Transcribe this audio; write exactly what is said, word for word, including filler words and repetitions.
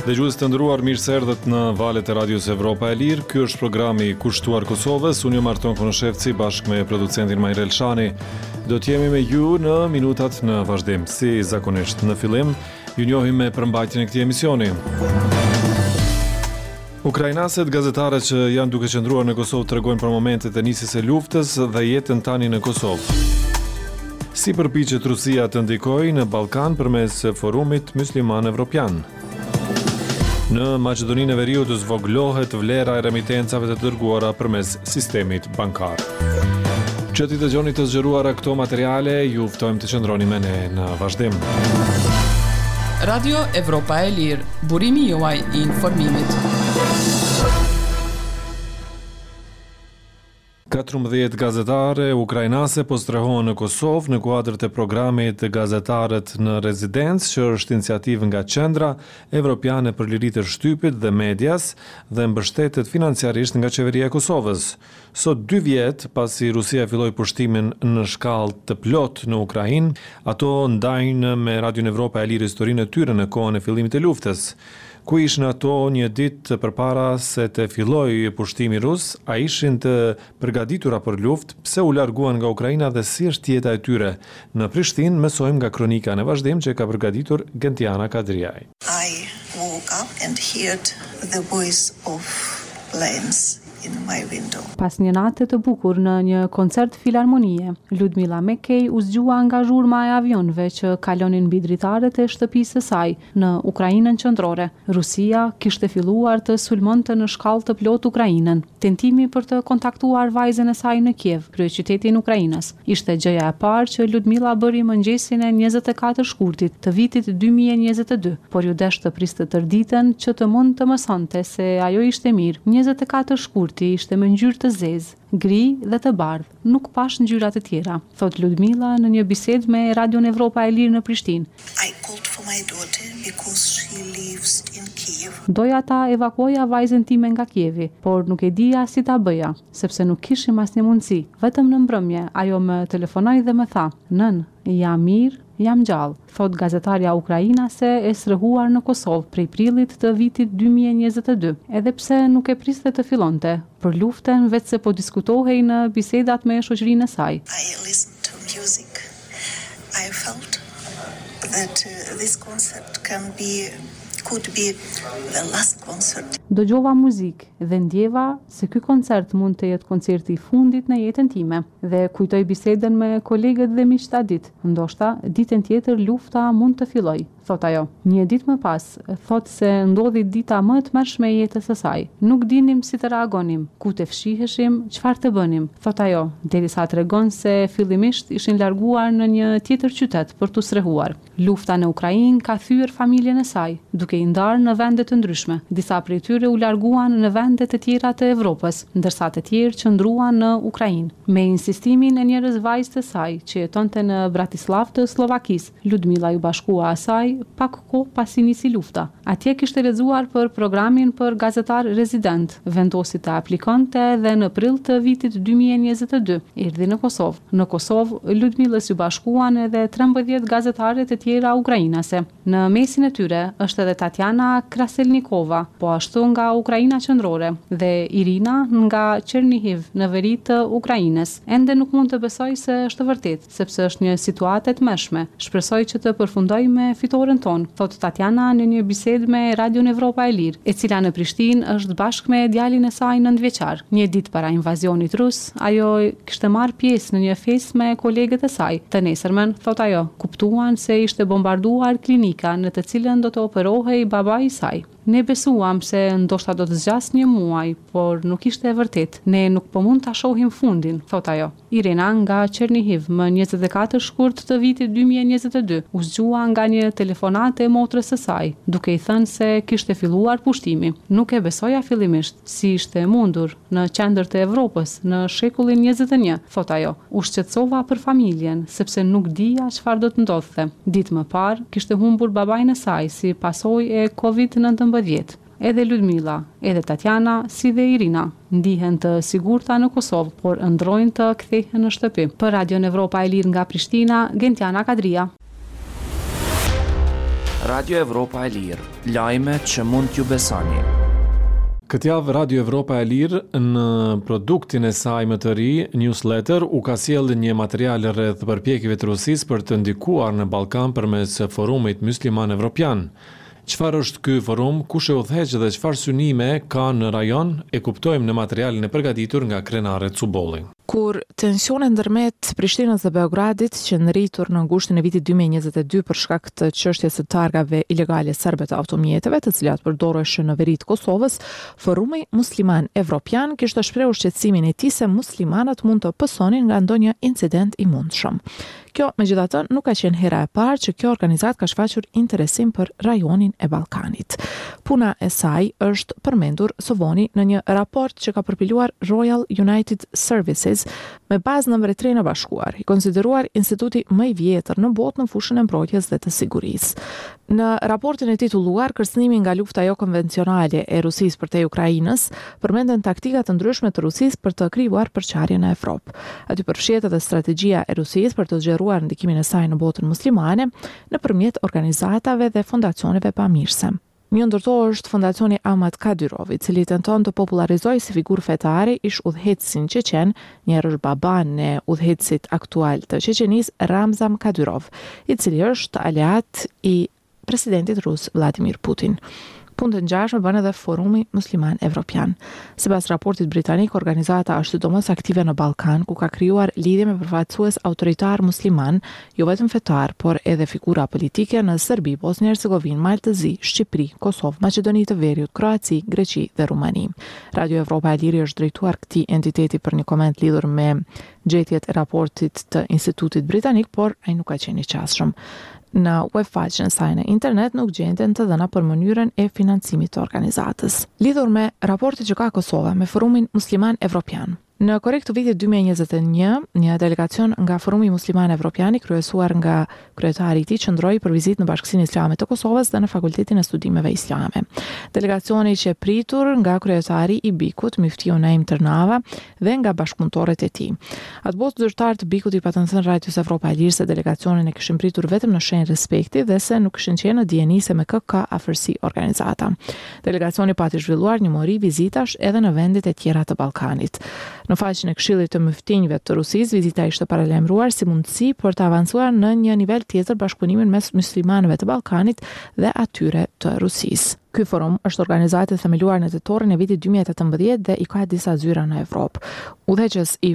Dëgjues të nderuar, mirë se erdhët në valët e Radios Evropa e Lirë. Ky është programi i kushtuar Kosovës. Unë jam Arton Konoshevci bashkë me producentin Majrel Shani. Do të jemi me ju në minutat në vazhdim. Si zakonisht në fillim, ju njohim me përmbajtjen e këtij emisioni. Ukrainaset gazetare që janë duke qëndruar në Kosovë tregojnë për momentet e nisjes së luftës dhe jetën tani në Kosovë. Si përpiqet Rusia të ndikojë në Ballkan përmes forumit musliman evropian. Në Maqedoninë e Veriut zvoglohet vlera e remitencave të dërguara përmes sistemit bankar. Që ti dëgjoni të zgjeruara këto materiale, ju ftojmë të qëndroni me ne në vazhdim. Radio Evropa e Lirë, burimi juaj i informimit. katërmbëdhjetë gazetare ukrainase po strehohen në Kosovë në kuadër të programit Gazetarët në Rezidencë, që është iniciativë nga Qendra Evropiane për Liritë e Shtypit dhe Medias dhe mbështetet financiarisht nga Qeveria e Kosovës. Sot dy vjet pasi Rusia filloi pushtimin në shkallë të plotë në Ukrainë, ato ndajnë me Radio Evropa e Lirë historinë e tyre në kohën e fillimit të luftës. Ku ishin ato një ditë përpara se të fillojë pushtimi rus, a ishin të përgatitura për luftë, pse u larguan nga Ukraina dhe si është jeta e tyre? Në Prishtinë mësojmë nga kronika në vazhdim që ka përgatitur Gentiana Kadriaj. I woke up and heard the voice of planes in my window. Pas një nate të bukur në një koncert filharmonie, Ludmila Mekej u zgjua nga zhurma e avionëve që kalonin mbi dritaret e shtëpisë së saj në Ukrainën qendrore. Rusia kishte filluar të sulmonte në shkallë të plotë Ukrainën. Tentimi për të kontaktuar vajzën e saj në Kiev, kryeqytetin e Ukrainës, ishte gjëja e parë që Ludmila bëri mëngjesin e njëzet e katër shkurtit të vitit dy mijë e njëzet e dy, por ju desh të priste tërditën që të mund të mësonte se ajo ishte mirë. njëzet e katër shkurti ishte me ngjyrë të zezë, gri dhe të bardhë, nuk pash ngjyra të tjera, thot Ludmila në një bisedë me Radio Evropa e Lirë në Prishtinë. I called for my daughter because she lives in Kiev. Doja ta evakuoja vajzën time nga Kievi, por nuk e dija si ta bëja, sepse nuk kishim asnjë mundësi. Vetëm në mbrëmje ajo më telefonoi dhe më tha: "Nën, jam mirë, jam gjallë", thot gazetarja ukrainase e srëhuar në Kosovë prej prillit të vitit dy mijë e njëzet e dy, edhe pse nuk e priste të fillonte për luftën, vetë se po diskutohej në bisedat me shoqërinë e saj. I listened to music. I felt that uh, this concert can be could be the last concert. Dëgjova muzikë dhe ndjeva se ky koncert mund të jetë koncerti i fundit në jetën time dhe kujtoj bisedën me kolegët dhe miqtë atë ditë. Ndoshta ditën tjetër lufta mund të fillojë, thot ajo. Një ditë më pas, thot se ndodhi dita më e tmerrshme e jetës së saj. Nuk dinim si të reagonim, ku të fshiheshim, çfarë të bënim, thot ajo, derisa tregon se fillimisht ishin larguar në një tjetër qytet për t'u strehuar. Lufta në Ukrainë ka thyer familjen e saj, duke i ndarë në vende të ndryshme. Disa prej tyre u larguan në vende të tjera të Evropës, ndërsa të tjerë qëndruan në Ukrainë. Me insistimin e njërës vajzë të saj, që jetonte në Bratislav të Slovakisë, Ludmila ju bashkua asaj pak kohë pasi nisi lufta. Atje kishte lexuar për programin për gazetar rezident, vendosi të aplikonte dhe në prill të vitit dy mijë e njëzet e dy erdhi në Kosovë. Në Kosovë, Ludmilës ju bashkuan edhe trembëdhjetë gazetare të tjera ukrainase. Në mesin e tyre është edhe Tatjana Kraselnikova, po ashtu nga Ukraina qendrore, dhe Irina nga Chernihiv në veri të Ukrainës. Ende nuk mund të besoj se është vërtet, sepse është një situatë e tmerrshme. Shpresoj që të përfundoj me fitoren ton, thot Tatjana në një bisedë me Radio Evropa e Lirë, e cila në Prishtinë është bashkë me djalin e saj nëntë vjeçar. Një ditë para invazionit rus, ajo kishte marrë pjesë në një festë me kolegët e saj. Të nesërmen, thot ajo, kuptuan se ishte bombarduar klinika në të cilën do të operohej babai i saj. Ne besuam se ndoshta do të zgjas një muaj, por nuk ishte e vërtet. Ne nuk po mund ta shohim fundin, thot ajo. Irina nga Chernihiv, më njëzet e katër shkurt të vitit dy mijë e njëzet e dy, u zgjua nga një telefonate e motrës së saj, duke i thënë se kishte filluar pushtimi. Nuk e besoja fillimisht si ishte e mundur në qendër të Evropës në shekullin njëzet e një, thot ajo. U shqetësova për familjen, sepse nuk dija çfarë do të ndodhte. Ditë më parë kishte humbur babain e saj si pasojë e kovid nëntëmbëdhjetë. Edhe Ludmila, edhe Tatjana, si dhe Irina, ndihen të sigurta në Kosovë, por ëndrojnë të kthehen në shtëpi. Për Radio Evropa e Lirë nga Prishtina, Gentiana Kadria. Radio Evropa e Lirë, lajme që mund t'ju besoni. Këtë javë Radio Evropa e Lirë në produktin e saj më të ri, newsletter, u ka sjellë një material rreth përpjekjeve të Rusisë për të ndikuar në Ballkan përmes forumit musliman evropian. Çfarë është ky forum, kush e udhëheq dhe çfarë synime ka në rajon, e kuptojmë në materialin e përgatitur nga Krenare Cubolli. Kur tensionet ndërmjet Prishtinës dhe Beogradit që nritur në ngushtin e vitit dy mijë e njëzet e dy për shkak të çështjes së targave ilegale serbe të automjeteve, të cilat përdoreshin në veri të Kosovës, Forumi Musliman Evropian kishte shprehur shqetësimin e tij se muslimanët mund të pësonin nga ndonjë incident i mundshëm. Kjo, megjithatë, nuk ka qenë hera e parë që kjo organizatë ka shfaqur interesim për rajonin e Ballkanit. Puna e saj është përmendur së voni në një raport që ka përpiluar Royal United Services me bazë në Mbretërinë e Bashkuar, i konsideruar instituti më i vjetër në botë në fushën e mbrojtjes dhe të sigurisë. Në raportin e titulluar Kërcënimi nga lufta jo konvencionale e Rusisë përtej Ukrainës, përmenden taktika të ndryshme të Rusisë për të krijuar përçarje në Evropë. Aty përfshihet edhe strategjia e Rusisë për të zgjeruar ndikimin e saj në botën muslimane nëpërmjet organizatave dhe fondacioneve pamirëse. Një ndër to është Fondacioni Ahmad Kadyrov, i cili tenton të popularizojë si figurë fetare ish udhëheqësin çeçen, njëherë është baban e udhëheqësit aktual të Çeçenisë Ramzan Kadyrov, i cili është aleat i presidentit rus Vladimir Putin. Punë të ngjashme bën edhe Forumi Musliman Evropian. Sipas raportit britanik, organizata është sidomos aktive në Ballkan, ku ka krijuar lidhje me përfaqësues autoritar musliman, jo vetëm fetar, por edhe figura politike në Serbi, Bosnjë Hercegovinë, Maltëzi, Shqipëri, Kosovë, Maqedoni të Veriut, Kroaci, Greqi dhe Rumani. Radio Evropa e Lirë është drejtuar këtij entiteti për një koment lidhur me gjetjet e raportit të Institutit Britanik, por ai nuk ka qenë i qasshëm. Në webfaqen e saj në internet nuk gjenden të dhëna për mënyrën e financimit të organizatës. Lidhur me raportin që ka Kosova me Forumin Musliman Evropian. Në korrik të vitit dy mijë e njëzet e një, një delegacion nga Forumi Musliman Evropian i kryesuar nga kryetari i tij qëndroi për vizitë në Bashkësinë Islame të Kosovës dhe në Fakultetin e Studimeve Islame. Delegacioni që e pritur nga kryetari i Bikut, Miftiu Naim Tërnava, dhe nga bashkëpunëtorët e tij. Atë botë zyrtar të Bikut i patën thënë Radios Evropa e Lirë se delegacionin e kishin pritur vetëm në shenjë respekti dhe se nuk kishin qenë në dijeni se me kë ka afërsi organizata. Delegacioni pati zhvilluar një mori vizitash edhe në vendet e tjera të Ballkanit. Në faqen e Këshillit të Mëftinjve të Rusisë, vizita ishte paralajmëruar si mundësi për të avancuar në një nivel tjetër bashkëpunimin mes muslimanëve të Ballkanit dhe atyre të Rusisë. Ky forum është organizatë themeluar në tetorin e vitit dy mijë e tetëmbëdhjetë dhe i ka disa zyra në Evropë. Udhëheqës i